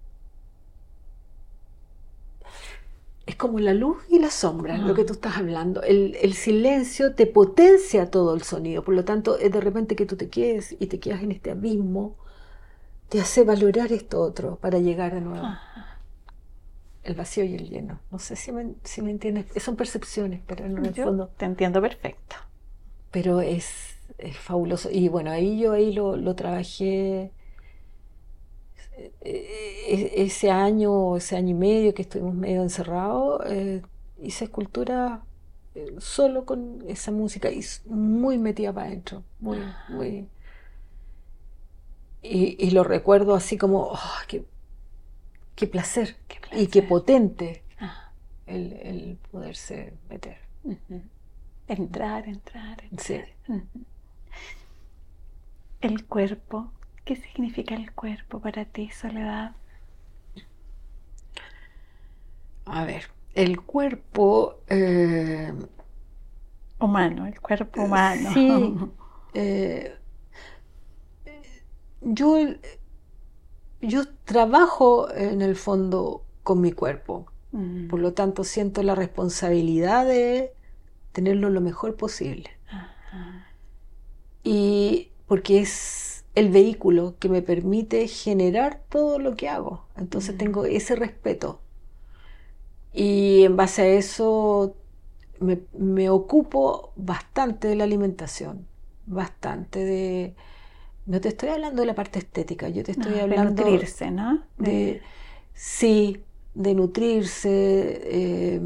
es como la luz y la sombra, lo que tú estás hablando. El silencio te potencia todo el sonido, por lo tanto, de repente que tú te quedes y te quedas en este abismo, te hace valorar esto otro para llegar de nuevo. El vacío y el lleno. No sé si me entiendes. Son percepciones, pero en el fondo... Te entiendo perfecto. Pero es fabuloso. Y bueno, ahí lo trabajé ese año y medio que estuvimos medio encerrados. Hice escultura solo con esa música y muy metida para adentro. Muy. Y lo recuerdo así como, qué placer, y qué potente el poderse meter. Entrar. Sí. El cuerpo. ¿Qué significa el cuerpo para ti, Soledad? A ver, el cuerpo... humano, el cuerpo humano. Sí. Yo trabajo en el fondo con mi cuerpo. Por lo tanto, siento la responsabilidad de tenerlo lo mejor posible. Y porque es el vehículo que me permite generar todo lo que hago. Entonces tengo ese respeto. Y en base a eso me ocupo bastante de la alimentación. Bastante de... No te estoy hablando de la parte estética, yo te estoy hablando... De nutrirse, ¿no? Sí, de nutrirse.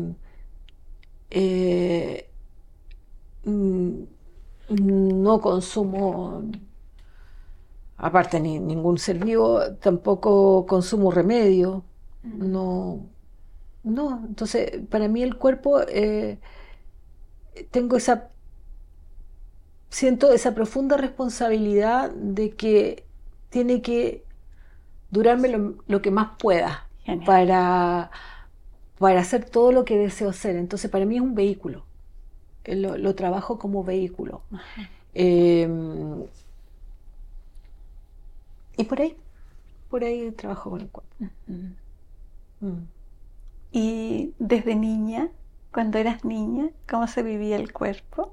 No consumo, aparte ningún ser vivo, tampoco consumo remedio. No, entonces para mí el cuerpo, siento esa profunda responsabilidad de que tiene que durarme lo que más pueda para hacer todo lo que deseo hacer. Entonces para mí es un vehículo. Lo trabajo como vehículo. Y por ahí trabajo con el cuerpo. Y desde niña, cuando eras niña, ¿cómo se vivía el cuerpo?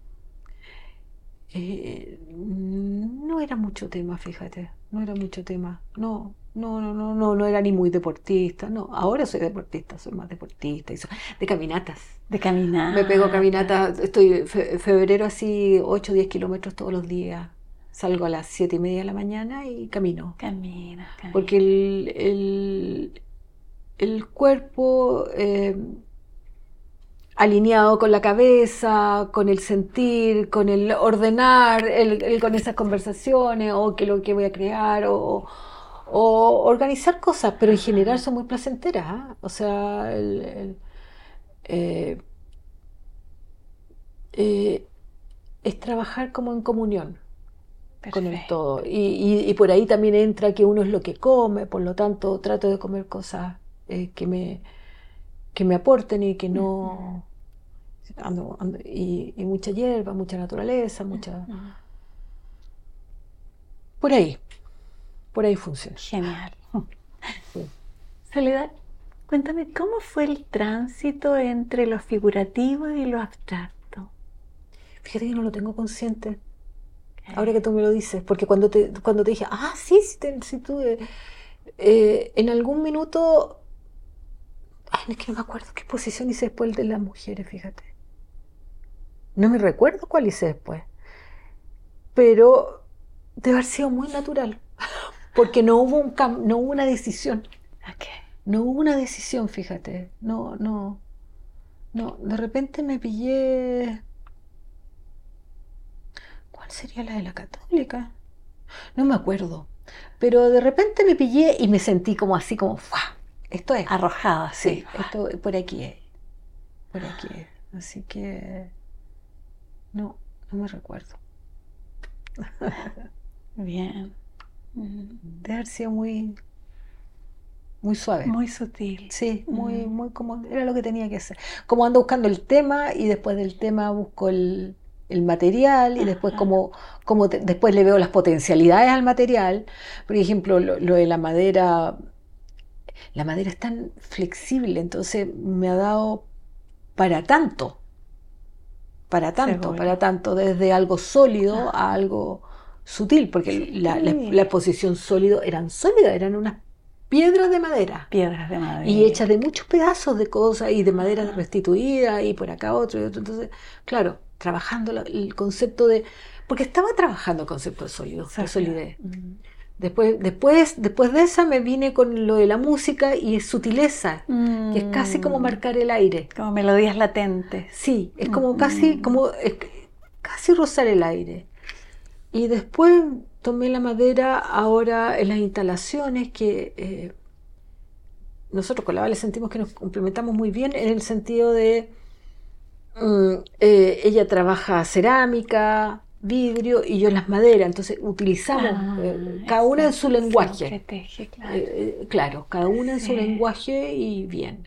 No era mucho tema, fíjate, no era mucho tema. No era ni muy deportista. No, ahora soy deportista, soy más deportista, de caminatas. De caminar. Me pego caminatas, estoy febrero así 8 o 10 kilómetros todos los días. Salgo a las 7:30 de la mañana y camino. Camina. Porque el cuerpo alineado con la cabeza, con el sentir, con el ordenar, con esas conversaciones, o lo que voy a crear, o organizar cosas, pero en general son muy placenteras, ¿eh? O sea, es trabajar como en comunión. con el Perfecto. todo. Y por ahí también entra que uno es lo que come, por lo tanto trato de comer cosas que me aporten y que no... y mucha hierba, mucha naturaleza, mucha... Por ahí funciona. Genial. Sí. Soledad, cuéntame, ¿cómo fue el tránsito entre lo figurativo y lo abstracto? Fíjate que no lo tengo consciente. Ahora que tú me lo dices, porque cuando te dije, sí, sí tú, en algún minuto, es que no me acuerdo qué posición hice después el de las mujeres, fíjate. No me recuerdo cuál hice después, pero debe haber sido muy natural, porque no hubo una decisión. Ok. No hubo una decisión, fíjate. No, de repente me pillé... ¿Cuál sería la de la católica? No me acuerdo. Pero de repente me pillé y me sentí como así, como ¡fua! Esto es. Arrojada, Sí, esto por aquí es. Por aquí es. Así que no me recuerdo. Bien. Debe haber sido muy, muy suave. Muy sutil. Sí, muy como era lo que tenía que hacer. Como ando buscando el tema y después del tema busco el material y después después le veo las potencialidades al material. Por ejemplo, lo de la madera es tan flexible, entonces me ha dado para tanto, Seguro. desde algo sólido a algo sutil, porque Sí. la exposición sólido eran sólidas, eran unas piedras de madera. Piedras de madera. Y hechas de muchos pedazos de cosas y de madera restituida y por acá otro y otro. Entonces, claro, trabajando el concepto de... Porque estaba trabajando el concepto de sólido, de solidez. Después de esa me vine con lo de la música y es sutileza, que es casi como marcar el aire. Como melodías latentes. Sí, es como casi rozar el aire. Y después tomé la madera ahora en las instalaciones que... nosotros con la Vale sentimos que nos complementamos muy bien en el sentido de ella trabaja cerámica, vidrio y yo las maderas, entonces utilizamos cada una en su lenguaje. Teje, claro. Claro, cada una en su Sí. lenguaje y bien.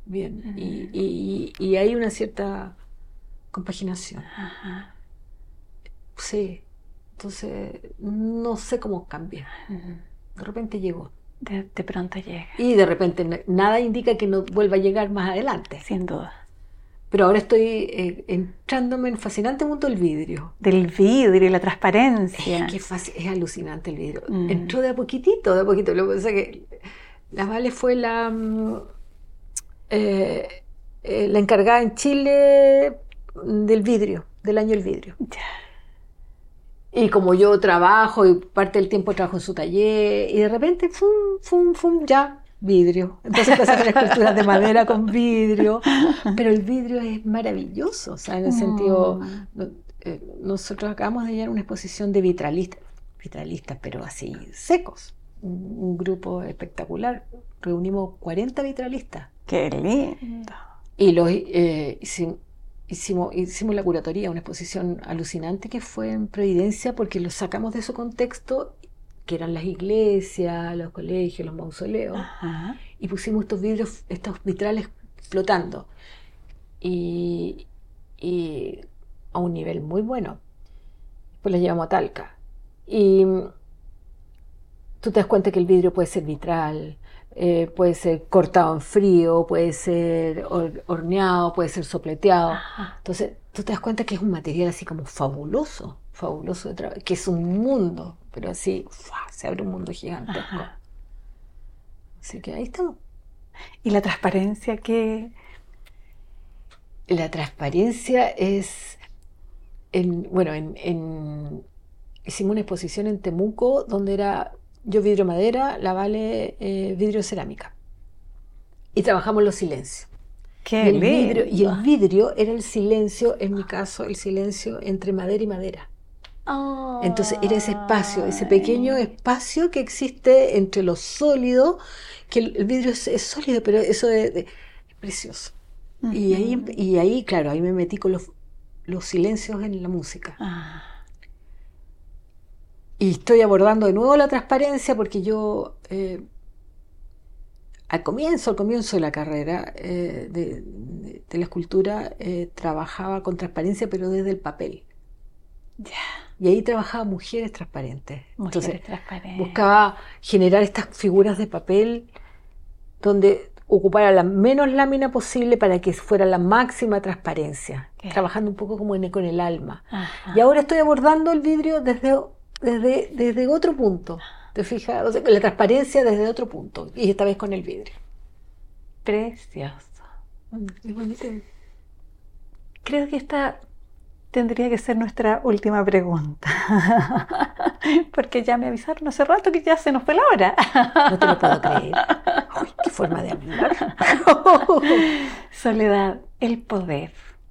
Y hay una cierta compaginación. Ajá. Sí, entonces no sé cómo cambia. De repente llegó. De pronto llega, Y de repente nada indica que no vuelva a llegar más adelante. sin duda. Pero ahora estoy entrándome en el fascinante mundo del vidrio. Del vidrio y la transparencia. Es alucinante el vidrio. Entró de a poquitito. Lo que pasa es que la Vale fue la encargada en Chile del vidrio, del año del vidrio. Ya. Y como yo trabajo y parte del tiempo trabajo en su taller, y de repente, ya, vidrio. Entonces empecé a hacer esculturas de madera con vidrio, pero el vidrio es maravilloso, o sea, en el sentido, nosotros acabamos de llevar una exposición de vitralistas, pero así secos, un grupo espectacular, reunimos 40 vitralistas. ¡Qué lindo! Y los hicimos la curatoría, una exposición alucinante que fue en Providencia porque los sacamos de su contexto, que eran las iglesias, los colegios, los mausoleos, Ajá. y pusimos estos vitrales flotando y a un nivel muy bueno. Después los llevamos a Talca y tú te das cuenta que el vidrio puede ser vitral, puede ser cortado en frío, puede ser horneado, puede ser sopleteado. Ajá. Entonces tú te das cuenta que es un material así como fabuloso de trabajo, que es un mundo, pero así se abre un mundo gigantesco. Ajá. Así que ahí estamos. ¿Y la transparencia que La transparencia es, hicimos una exposición en Temuco donde era yo vidrio madera, la Vale vidrio cerámica. Y trabajamos los silencios. ¡Qué lindo! Y el vidrio era el silencio, en mi caso, el silencio entre madera y madera. Oh. Entonces era ese espacio, ese pequeño espacio que existe entre lo sólido, que el vidrio es sólido, pero eso es precioso. Uh-huh. Y ahí, claro, ahí me metí con los silencios en la música. Y estoy abordando de nuevo la transparencia porque yo al comienzo de la carrera de la escultura trabajaba con transparencia, pero desde el papel. Ya. Y ahí trabajaba mujeres transparentes. Mujeres transparentes. Buscaba generar estas figuras de papel donde ocupara la menos lámina posible para que fuera la máxima transparencia, trabajando un poco como con el alma. Ajá. Y ahora estoy abordando el vidrio desde otro punto. ¿Te fijas? O sea, la transparencia desde otro punto, y esta vez con el vidrio. Precioso. Es bonito. Creo que esta tendría que ser nuestra última pregunta. Porque ya me avisaron hace rato que ya se nos fue la hora. No te lo puedo creer. Uy, qué forma de hablar. Soledad, el poder.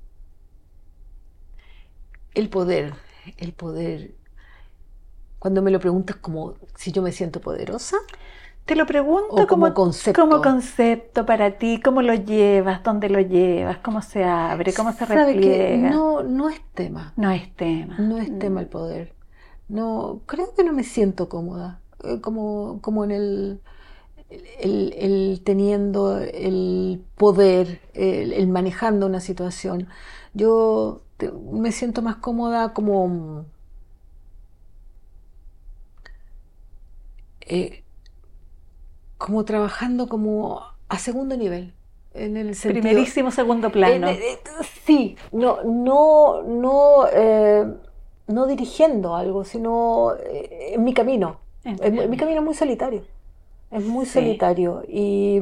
El poder. Cuando me lo preguntas como si yo me siento poderosa. Te lo pregunto como concepto. Como concepto para ti, ¿cómo lo llevas? ¿Dónde lo llevas? ¿Cómo se abre? ¿Cómo se repliega? No es tema. No es tema. No es tema el poder. No, creo que no me siento cómoda. Como en el teniendo el poder, el manejando una situación. Yo me siento más cómoda como trabajando como a segundo nivel, en el sentido, primerísimo segundo plano. Sí, no dirigiendo algo, sino en mi camino. Mi camino es muy solitario. Es muy solitario. Y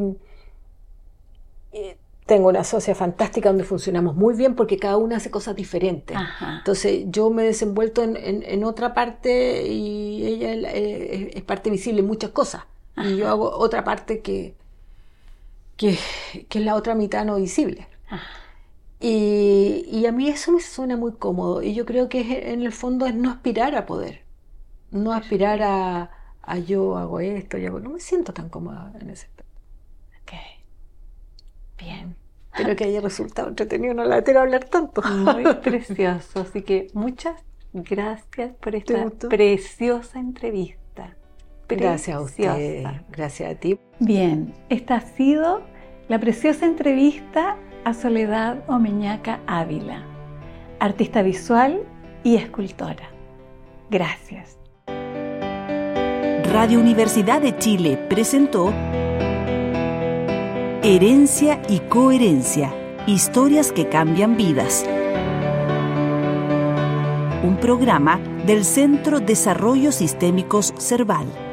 tengo una socia fantástica donde funcionamos muy bien porque cada una hace cosas diferentes. Ajá. Entonces yo me he desenvuelto en otra parte y ella es parte visible en muchas cosas. Ajá. Y yo hago otra parte que es la otra mitad no visible. Y a mí eso me suena muy cómodo. Y yo creo que en el fondo es no aspirar a poder. No aspirar a yo hago esto, yo hago... No me siento tan cómoda en ese aspecto. Ok. Bien. Espero que haya resultado entretenido, no la quiero hablar tanto. Muy precioso. Así que muchas gracias por esta preciosa entrevista. Gracias a usted. Gracias a ti. Bien, esta ha sido la preciosa entrevista a Soledad Omeñaca Ávila, artista visual y escultora. Gracias. Radio Universidad de Chile presentó Herencia y Coherencia, historias que cambian vidas. Un programa del Centro Desarrollos Sistémicos Cerval.